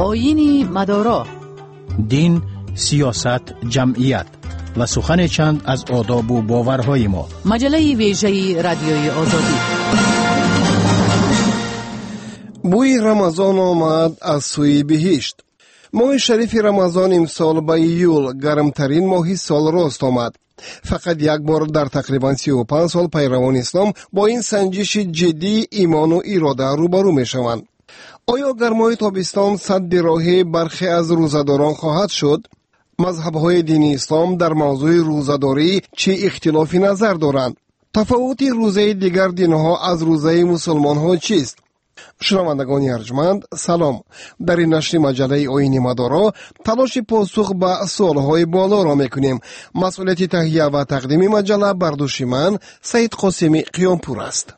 آیین مدارا، دین، سیاست، جمعیت و سخن چند از آداب و باورهای ما. مجله ویژه رادیوی آزادی. بوی رمضان آمد از سوی بهشت. ماه شریف رمضان امسال به ایول گرمترین ماه سال راست آمد. فقط یک بار در تقریبا 35 سال پیروان اسلام با این سنجش جدی ایمان و اراده روبرو می شوند. آیا گرمای تابستان سد راه برخی از روزه‌داران خواهد شد؟ مذهب‌های دینی اسلام در موضوع روزه‌داری چه اختلافی نظر دارند؟ تفاوت روزه دیگر دینها از روزه مسلمان‌ها چیست؟ شنوندگان ارجمند، سلام. در این نشر مجله آیین مدارا تلاش پاسخ به سوالهای بالا را میکنیم. مسئولیت تهیه و تقدیم مجله بر دوش من سید قاسمی قیامپور است.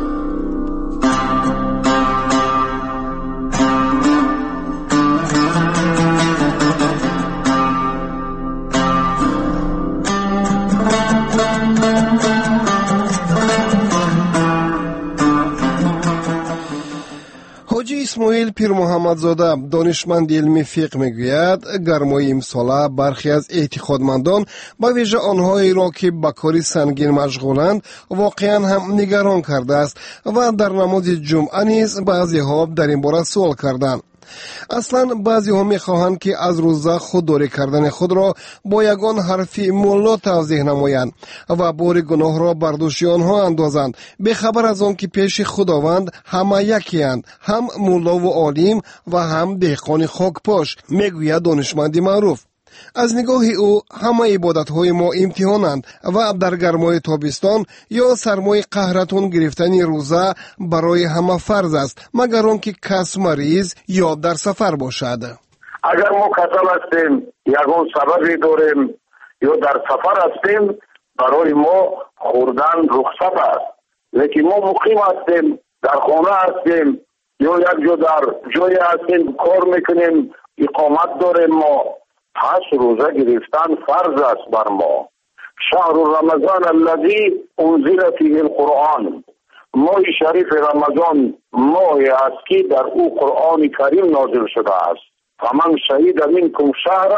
حاجی اسماعیل پیر محمدزاده دانشمند علمی فقه میگوید گرمای امساله برخی از اعتقادمندان به ویژه آنهایی را که به کار سنگین مشغولند واقعا هم نگران کرده است و در نماز جمعه نیز بعضی ها در این باره سوال کردند. اصلا بعضی ها میخواهند که از روزه خودداری کردن خود را با یگان حرف مولا توضیح نمایند و بار گناه را بر دوش آنها اندازند، بخبر از آن که پیش خداوند همه یکی اند، هم مولا و عالم و هم دهقان خاکپاش، میگوید دانشمندی معروف. از نگاه او همه عبادت‌های ما امتحانند و در گرمای تابستان یا سرمای قهرتون گرفتن روزه برای همه فرض است، مگر آنکه کس مریض یا در سفر باشد. اگر ما کسل هستیم، یگان سببی داریم یا در سفر هستیم، برای ما خوردن رخصت است. لیکن ما مقیم هستیم، در خانه هستیم یا یک جا در جایی هستیم کار میکنیم، اقامت داریم، ما پس روزه گرفتن فرض است بر ما. شهر رمضان الذی انزل فیه القرآن، ماه شریف رمضان ماهی است که در او قرآن کریم نازل شده است. فمن شهید منکم شهر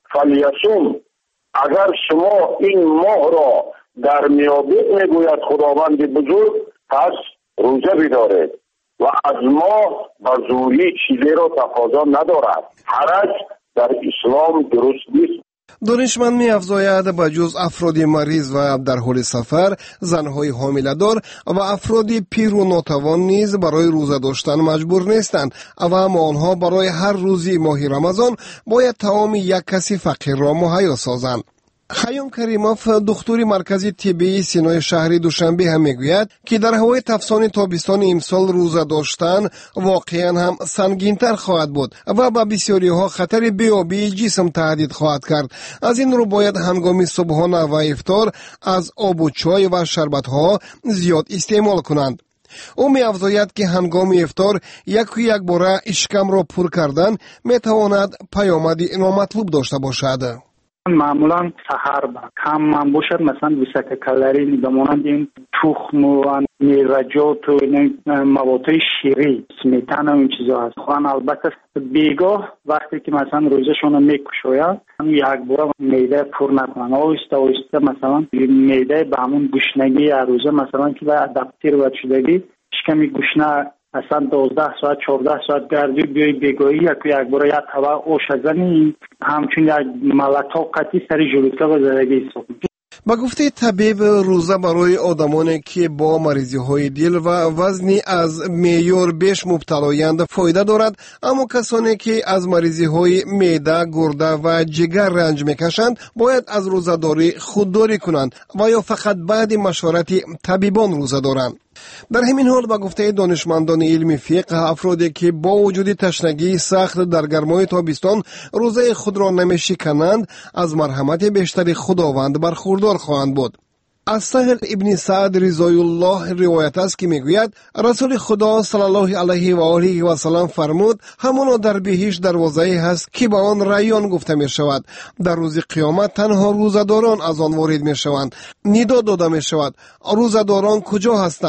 فلیصوم، اگر شما این ماه را در میابید میگوید خداوند بزرگ، پس روزه بدارید و از ما به زوری چیزی را تقاضا ندارد. حرج در اسلام درست نیست. دانشمند می افزاید به جز افراد مریض و در حال سفر، زنهای حامله‌دار و افراد پیر و ناتوان نیز برای روزه داشتن مجبور نیستند و اما آنها برای هر روزی ماه رمضان باید طعام یک کسی فقیر را مهیا سازند. خیام کریموف دکتر مرکز طبی سینای شهری دوشنبه هم میگوید که در هوای تفسان تابستان امسال روزه داشتن واقعا هم سنگین‌تر خواهد بود و به بسیاری ها خطر بیابی جسم تهدید خواهد کرد. از این رو باید هنگام صبحانه و افطار از آب و چای و شربت ها زیاد استعمال کنند. او می افزاید که هنگام افطار یک باره اشکم را پر کردن می تواند پیامدی نامطلوب داشته باشد. معمولا سحر کم من باشد، مثلا 200 کالری بمانند این تخم و میوه‌جات و مواد شیری، سمیتن و این چیزا هست. خوان البته بیگاه وقتی که مثلا روزشون میکشوید یک بار معده پر نکنن، آهسته آهسته مثلا معده به همون گشنگی روزه مثلا که به ادپتیر و شدگی شکمی گشنه اصلا 12 ساعت 14 ساعت گردی بیای بگاهی یک بار یک طبق آش زنی همچون یک ملطاقتی سری جلوتر به زدگی حساب. با گفته طبیب روزه برای آدمانی که با مریضی های دل و وزنی از معیار بیش مبتلایند فایده دارد، اما کسانی که از مریضی های معده، گرده و جگر رنج میکشند باید از روزه داری خودداری کنند و یا فقط بعد مشورت طبیبان روزه دارند. در همین حال با گفته دانشمندان علمی فقه، افرادی که با وجود تشنگی سخت در گرمای تابستان روزه خود را نمیشکنند از مرحمت بیشتر خداوند برخوردار خواهند بود. از سهل ابن سعد رضای الله روایت است که میگوید رسول خدا صلی الله علیه و آله و سلم فرمود همانا در بهشت دروازه‌ای هست که به آن ریان گفته می شود. در روز قیامت تنها روزداران از آن وارد می شوند. ندا داده می شود روزداران کجا هستند؟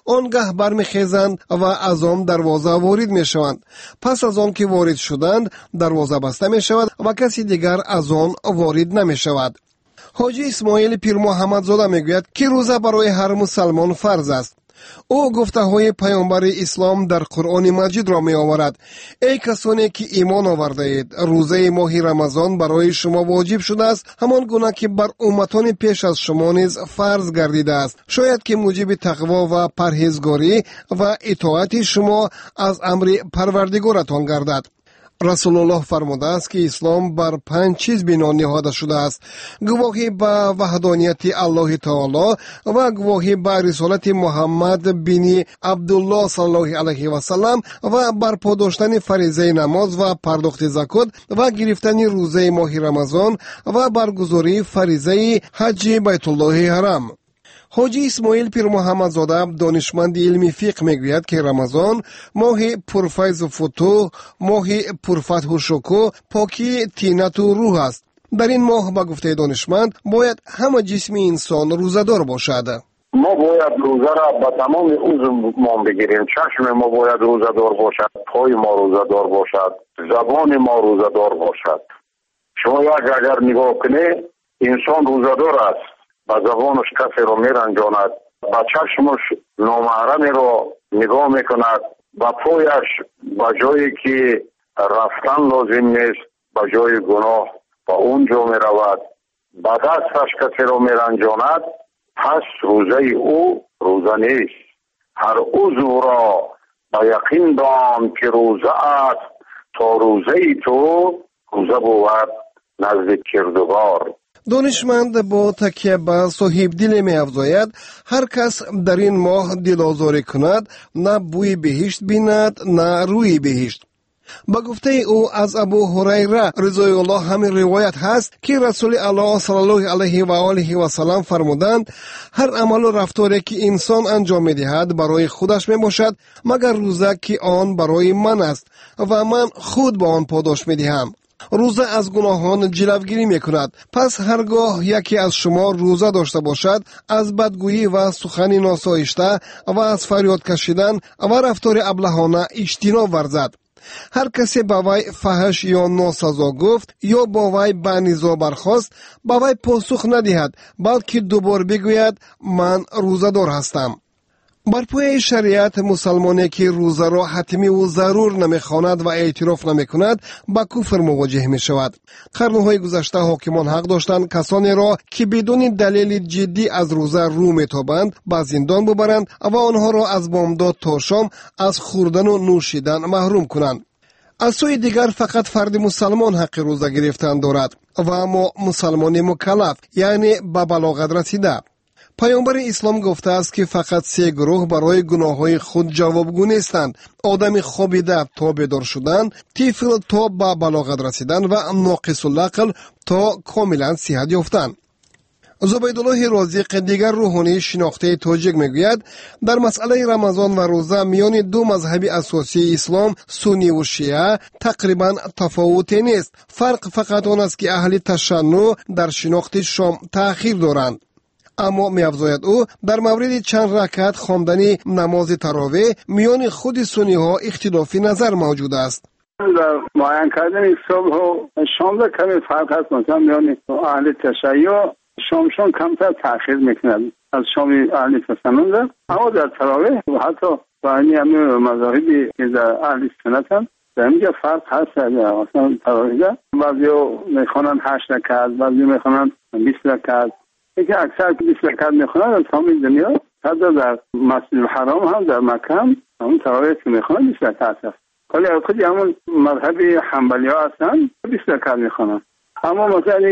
آنگاه برمیخیزند و از آن دروازه وارد میشوند. پس از آن که وارد شدند دروازه بسته می شود و کسی دیگر از آن وارد نمی شود. حاجی اسماعیل پیر محمدزاده میگوید که روزه برای هر مسلمان فرض است. او گفته های پیامبر اسلام در قرآن مجید را می آورد: ای کسانی که ایمان آورده اید، روزه ماه رمضان برای شما واجب شده است همان گونه که بر امتان پیش از شما نیز فرض گردیده است، شاید که موجب تقوا و پرهیزگاری و اطاعت شما از امر پروردگارتان گردد. رسول الله فرموده است که اسلام بر 5 چیز بنا نهاده شده است: گواهی به وحدانیت الله تعالی و گواهی به رسالت محمد بن عبدالله صلی الله علیه و سلم و برپا داشتن فریضه نماز و پرداخت زکات و گرفتن روزه ماه رمضان و برگزاری فریضه حج بیت الله حرام. حاجی اسماعیل پیر محمدزاده دانشمند علمی فقه میگوید که رمضان ماه پرفیض و فتوح، ماه پرفتح و شکوه، پاکی طینت و روح است. در این ماه به گفته دانشمند باید همه جسم انسان روزه‌دار باشد. ما باید روزه را به تمام عضو ما بگیریم. چشم ما باید روزه‌دار باشد، پای ما روزه‌دار باشد، زبان ما روزه‌دار باشد. شما اگر نگاه کنید انسان روزه‌دار است، با زبانش کسی رو میرنجاند، با چشمش نامحرمی رو نگاه میکند، با پایش با جایی که رفتن لازم نیست با جای گناه با اونجا میرود، با دستش کسی رو میرنجاند، پس روزه او روزه نیست. هر عضو را با یقین دان که روزه است، تا روزه تو روزه بود نزد کردگار. دانشمند با تکیه به صاحب دل می افزاید: هر کس در این ماه دل آزاری کند نه بوی بهشت بیند نه روی بهشت. با گفته او از ابو هریره رضی الله همین روایت هست که رسول الله صلی الله علیه و آله و سلم فرمودند: هر عمل و رفتاری که انسان انجام می‌دهد برای خودش میباشد مگر روزه که آن برای من است و من خود با آن پاداش میدهم. روزه از گناهان جلوگیری میکند. پس هرگاه یکی از شما روزه داشته باشد از بدگویی و سخن ناسایشته و از فریاد کشیدن و رفتار ابلهانه اجتناب ورزد. هر کسی با وی فحش یا ناسزا گفت یا با وی به نزاع برخاست، با وی پاسخ ندهد بلکه دوبار بگوید من روزه دار هستم. بر پای شریعت مسلمانی که روزه را حتمی و ضرور نمیخواند و اعتراف نمیکند با کفر مواجه می شود. قرنهای گذشته حاکمان حق داشتند کسانی را که بدون دلیل جدی از روزه رو میتابند به زندان ببرند و آنها را از بامداد تا شام از خوردن و نوشیدن محروم کنند. از سوی دیگر فقط فرد مسلمان حق روزه گرفتن دارد و اما مسلمان مکلف یعنی به بلاغت رسیده. پیامبر اسلام گفته است که فقط 3 گروه برای گناههای خود جوابگو نیستند: آدم خوابیده تا بیدار شدن، طفل تا به بلاغت رسیدن و ناقص العقل تا کاملا صحت یافتن. زبیدالله رازق دیگر روحانی شناخته تاجیک میگوید در مسئله رمضان و روزه میان 2 مذهب اساسی اسلام سنی و شیعه تقریبا تفاوتی نیست. فرق فقط آن است که اهل تشنع در شناخت شام تأخیر دارند. اما می‌افزاید او در مورد چند رکعت خواندن نماز تراویح میان خود سنی ها اختلاف نظر موجود است. در معین کردن صبح و شام در کمی فرق هست. مثلا میان اهل تشیع شامشون کمتر تأخیر میکنند از شام اهل تسنن، اما در تراویح و حتی با همین مذاهبی که در اهل سنت هم در اینجا فرق هست. مثلا تراویح بعضی میخوانند 8 رکعت، بعضی میخوانند 20 رکعت. که اکثر 20 رکعت میخوانند از تمام دنیا، حتی در مسجد الحرام هم در مکه هم همون تراویح که میخوانند 20 رکعت هست. ولی خود همون مذهب حنبلی ها هستن 20 رکعت میخوانند. اما مثلا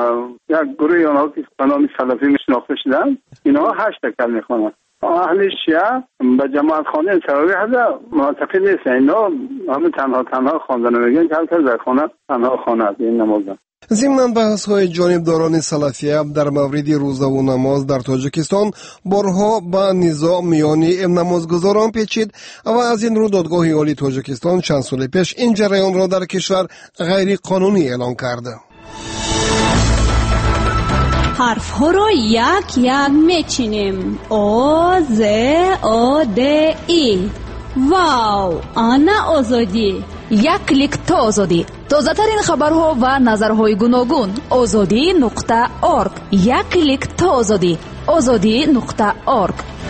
یک گروه آنها که به نام سلفی میشناخته شدن اینها 8 رکعت میخوانند. اهل شیعه به جماعت خواندن تراویح هست معتقد نیستن. اینا همون تنها خواندن میگن که هر در خانه تنها خواند این نماز. ضمن بحث‌های جانبداران سلفیه در مورد روزه و نماز در تاجیکستان بارها با نزاع میان نمازگزاران پیچید و از این رو دادگاه عالی تاجیکستان چند سال پیش این جریان را در کشور غیر قانونی اعلام کرد. حرف‌ها را یک یک میچینیم. او ز او د ای. واو، آنا آزادی. یک کلیک تا آزادی. تازه ترین خبرها و نظرهای گوناگون. azadi.org. یک کلیک تا آزادی. azadi.org.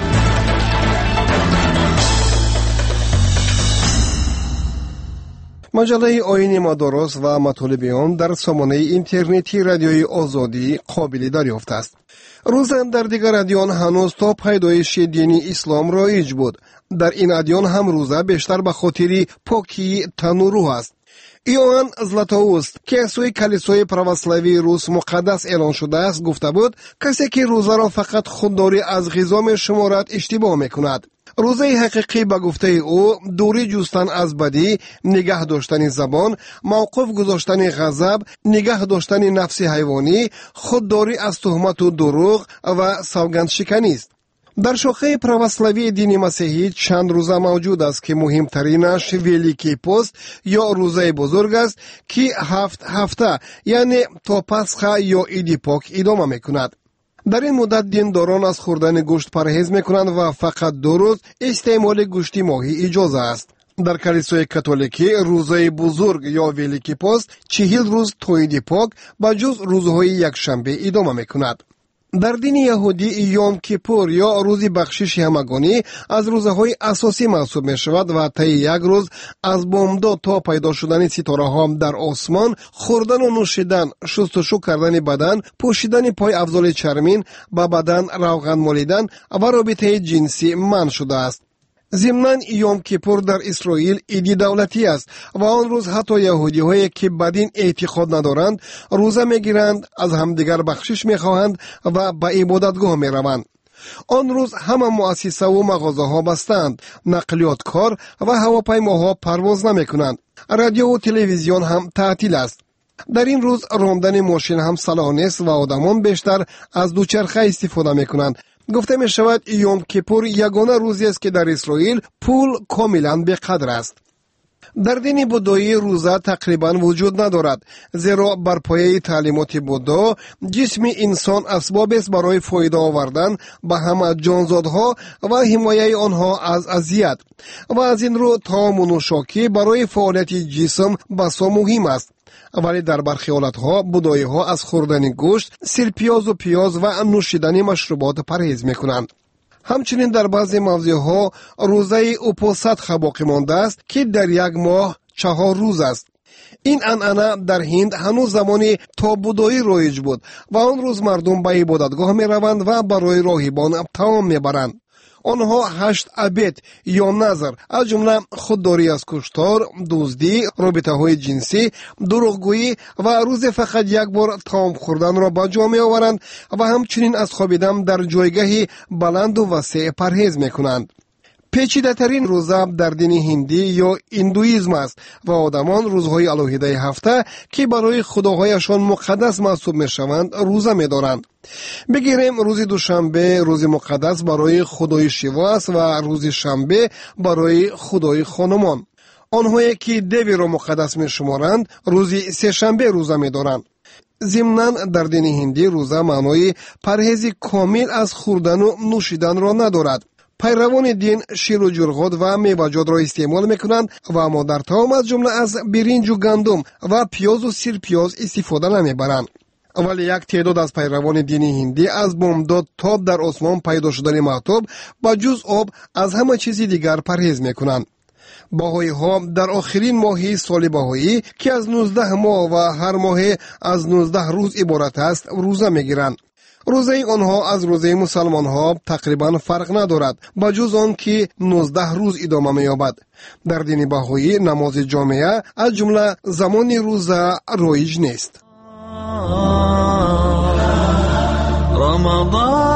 مجله آیین مدارس و مطالب آن در سامانه اینترنتی رادیوی آزادی قابل دریافت است. روزن در دیگر ادیان هنوز تا پیدایش دین اسلام رایج بود. در این ادیان هم روزه بیشتر به خاطر پاکی تن و روح است. ایوان زلاتوست که سوی کلیسای پروسلاوی روس مقدس اعلان شده است گفته بود کسی که روزه را فقط خودداری از غذا می شمارد اشتباه می کند. روزه حقیقی به گفته او دوری جستن از بدی، نگه داشتن زبان، موقف گذاشتن غضب، نگه داشتن نفس حیوانی، خودداری از تهمت و دروغ و سوگند شکنی است. در شاخه پروسلاوی دین مسیحی چند روزه موجود است که مهمترینش ویلیکی پست یا روزه بزرگ است که 7 هفته یعنی تا پسخ یا عید پاک ادامه میکند. در این مدت دینداران از خوردن گوشت پرهیز میکنند و فقط 2 روز استعمال گوشت ماهی اجازه است. در کلیسای کاتولیکی روزه بزرگ یا ویلیکی پست 40 روز تا عید پاک با جز روزهای یکشنبه ادامه میکند. در دین یهودی یوم کیپور یا روز بخشش همگانی از روزهای اساسی محسوب می شود و طی یک روز از بامداد تا پیدا شدن ستاره ها در آسمان خوردن و نوشیدن، شستشو کردن بدن، پوشیدن پای افضل چرمین، به بدن روغن مالیدن و رابطه جنسی منع شده است. ضمناً یوم کیپور در اسرائیل عید دولتی است و آن روز حتی یهودی هایی که بدین اعتقاد ندارند روزه میگیرند، از همدیگر بخشش میخواهند و به عبادتگاه میروند. آن روز همه مؤسسه و مغازه ها بستند، نقلیات کار و هواپیماها پرواز نمیکنند. رادیو و تلویزیون هم تعطیل است. در این روز راندن ماشین هم صلاح نیست و آدمان بیشتر از دوچرخه استفاده میکنند. گفته می شود یوم کیپور یگانه روزی است که در اسرائیل پول کاملا به قدر است. در دین بودایی روزه تقریبا وجود ندارد، زیرا بر پایه تعلیمات بودا جسم انسان اسباب است برای فایده آوردن به همه جانزادها و حمایه آنها از اذیت و از این رو طعام و نوشاکی برای فعالیت جسم بسا مهم است. ولی در برخی حالتها بودایی ها از خوردن گوشت، سرپیاز و پیاز و نوشیدن مشروبات پرهیز میکنند. همچنین در بعضی موضعها روزه اپوست باقی مانده است که در یک ماه 4 روز است. این عنعنه در هند هنوز زمانی تا بودایی رایج بود و آن روز مردم به عبادتگاه می روند و برای راهبان طعام می برند. آنها 8 عبادت یا نظر از جمله خودداری از کشتار، دزدی، رابطه های جنسی، دروغگویی و روز فقط یک بار طعام خوردن را به جا می آورند و همچنین از خوابیدن در جایگاه بلند و وسیع پرهیز می کنند. پیچیده ترین روزه در دین هندی یا هندویسم است و آدمان روزهای الوهیده هفته که برای خداهایشان مقدس محسوب می شوند روزه می دارند. بگیریم روز دوشنبه روز مقدس برای خدای شیوا است و روز شنبه برای خدای خانمان. آنهایی که دیوی را مقدس می شمارند روز سه شنبه روزه می دارند. ضمناً در دین هندی روزه معنای پرهیز کامل از خوردن و نوشیدن را ندارد. پیروان دین شیر و جرغاد و میوه‌جات را استعمال میکنند و اما در طعام از جمله از برنج و گندم و پیاز و سرپیاز استفاده نمیبرند. ولی یک تعداد از پیروان دین هندی از بامداد تا در آسمان پیدا شدن مهتاب با جز آب از همه چیزی دیگر پرهیز میکنند. بهایی ها در آخرین ماهی سال بهایی که از 19 ماه و هر ماه از 19 روز عبارت است روزه میگیرند. روزه آنها از روزه مسلمان ها تقریبا فرق ندارد با جز آن که 19 روز ادامه می‌یابد. در دین بهایی نماز جامعه از جمله زمان روزه رایج نیست. رمضان